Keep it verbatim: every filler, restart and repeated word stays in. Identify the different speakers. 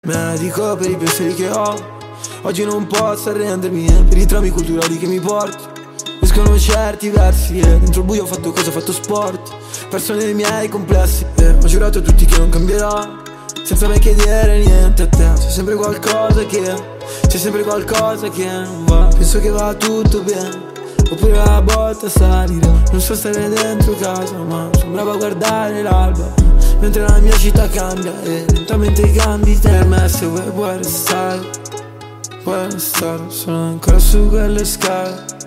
Speaker 1: Medico per i pensieri che ho, oggi non posso arrendermi eh, per i traumi culturali che mi porto. Escono certi versi e eh, dentro il buio ho fatto cosa, ho fatto sport. Perso nei miei complessi e eh, ho giurato a tutti che non cambierò, senza mai chiedere niente a te. C'è sempre qualcosa che, c'è sempre qualcosa che non va. Penso che va tutto bene, oppure la botta salire. Non so stare dentro casa, ma sono bravo a guardare l'alba, mentre la mia città cambia e lentamente cambi te. Per me se vuoi puoi restare, puoi restare, sono ancora su quelle scale.